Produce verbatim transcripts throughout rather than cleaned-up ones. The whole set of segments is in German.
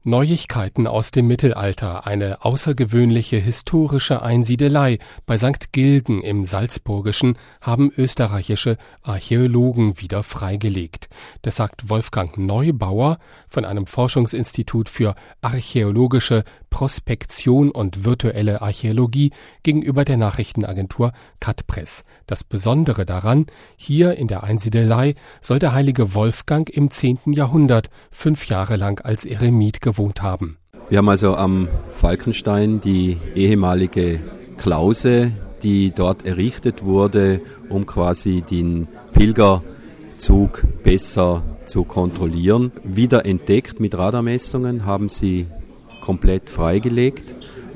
Neuigkeiten aus dem Mittelalter, eine außergewöhnliche historische Einsiedelei bei Sankt Gilgen im Salzburgischen haben österreichische Archäologen wieder freigelegt. Das sagt Wolfgang Neubauer von einem Forschungsinstitut für archäologische Prospektion und virtuelle Archäologie gegenüber der Nachrichtenagentur Cutpress. Das Besondere daran, hier in der Einsiedelei soll der heilige Wolfgang im zehnten Jahrhundert fünf Jahre lang als Eremit gewohnt haben. Wir haben also am Falkenstein die ehemalige Klause, die dort errichtet wurde, um quasi den Pilgerzug besser zu kontrollieren. Wieder entdeckt mit Radarmessungen, haben sie komplett freigelegt.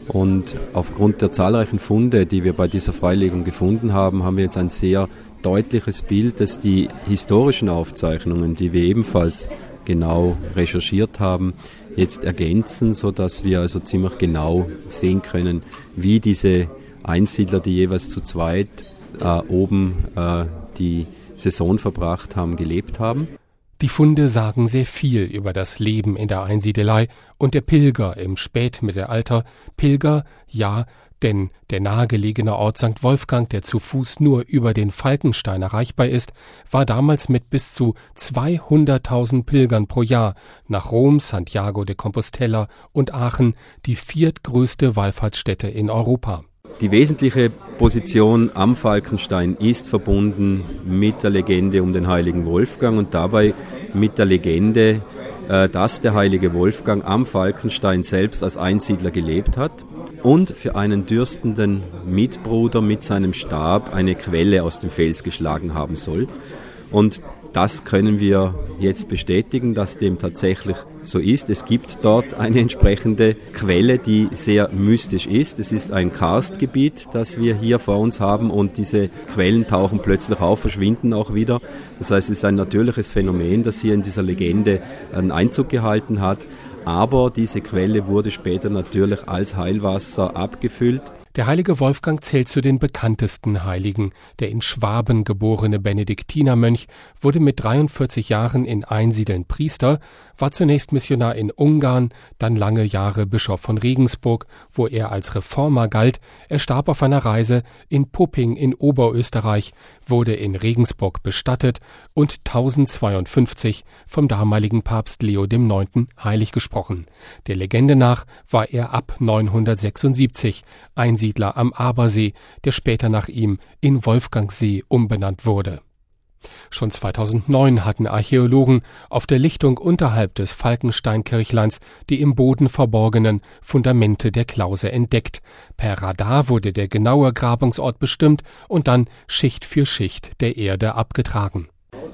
Und aufgrund der zahlreichen Funde, die wir bei dieser Freilegung gefunden haben, haben wir jetzt ein sehr deutliches Bild, dass die historischen Aufzeichnungen, die wir ebenfalls genau recherchiert haben, jetzt ergänzen, sodass wir also ziemlich genau sehen können, wie diese Einsiedler, die jeweils zu zweit äh, oben äh, die Saison verbracht haben, gelebt haben. Die Funde sagen sehr viel über das Leben in der Einsiedelei und der Pilger im Spätmittelalter. Pilger, ja, denn der nahegelegene Ort Sankt Wolfgang, der zu Fuß nur über den Falkenstein erreichbar ist, war damals mit bis zu zweihunderttausend Pilgern pro Jahr nach Rom, Santiago de Compostela und Aachen die viertgrößte Wallfahrtsstätte in Europa. Die wesentliche Position am Falkenstein ist verbunden mit der Legende um den heiligen Wolfgang und dabei mit der Legende, dass der heilige Wolfgang am Falkenstein selbst als Einsiedler gelebt hat und für einen dürstenden Mitbruder mit seinem Stab eine Quelle aus dem Fels geschlagen haben soll. Und das können wir jetzt bestätigen, dass dem tatsächlich so ist. Es gibt dort eine entsprechende Quelle, die sehr mystisch ist. Es ist ein Karstgebiet, das wir hier vor uns haben und diese Quellen tauchen plötzlich auf, verschwinden auch wieder. Das heißt, es ist ein natürliches Phänomen, das hier in dieser Legende einen Einzug gehalten hat. Aber diese Quelle wurde später natürlich als Heilwasser abgefüllt. Der heilige Wolfgang zählt zu den bekanntesten Heiligen. Der in Schwaben geborene Benediktinermönch wurde mit dreiundvierzig Jahren in Einsiedeln Priester, war zunächst Missionar in Ungarn, dann lange Jahre Bischof von Regensburg, wo er als Reformer galt. Er starb auf einer Reise in Pupping in Oberösterreich, wurde in Regensburg bestattet und tausendzweiundfünfzig vom damaligen Papst Leo der Neunte heilig gesprochen. Der Legende nach war er ab neunhundertsechsundsiebzig Einsiedler am Abersee, der später nach ihm in Wolfgangsee umbenannt wurde. Schon zweitausendneun hatten Archäologen auf der Lichtung unterhalb des Falkenstein-Kirchleins die im Boden verborgenen Fundamente der Klause entdeckt. Per Radar wurde der genaue Grabungsort bestimmt und dann Schicht für Schicht der Erde abgetragen.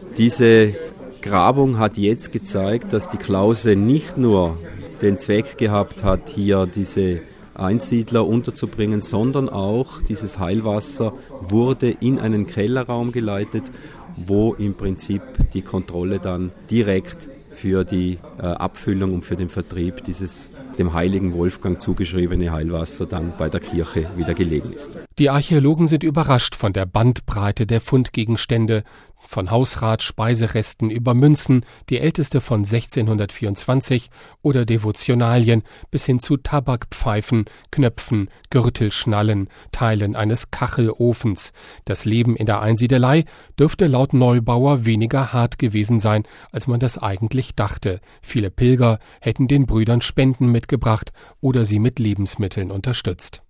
Diese Grabung hat jetzt gezeigt, dass die Klause nicht nur den Zweck gehabt hat, hier diese Einsiedler unterzubringen, sondern auch dieses Heilwasser wurde in einen Kellerraum geleitet, wo im Prinzip die Kontrolle dann direkt für die äh, Abfüllung und für den Vertrieb dieses dem heiligen Wolfgang zugeschriebene Heilwasser dann bei der Kirche wieder gelegen ist. Die Archäologen sind überrascht von der Bandbreite der Fundgegenstände, von Hausrat, Speiseresten über Münzen, die älteste von sechzehnhundertvierundzwanzig, oder Devotionalien bis hin zu Tabakpfeifen, Knöpfen, Gürtelschnallen, Teilen eines Kachelofens. Das Leben in der Einsiedelei dürfte laut Neubauer weniger hart gewesen sein, als man das eigentlich dachte. Viele Pilger hätten den Brüdern Spenden mitgebracht oder sie mit Lebensmitteln unterstützt.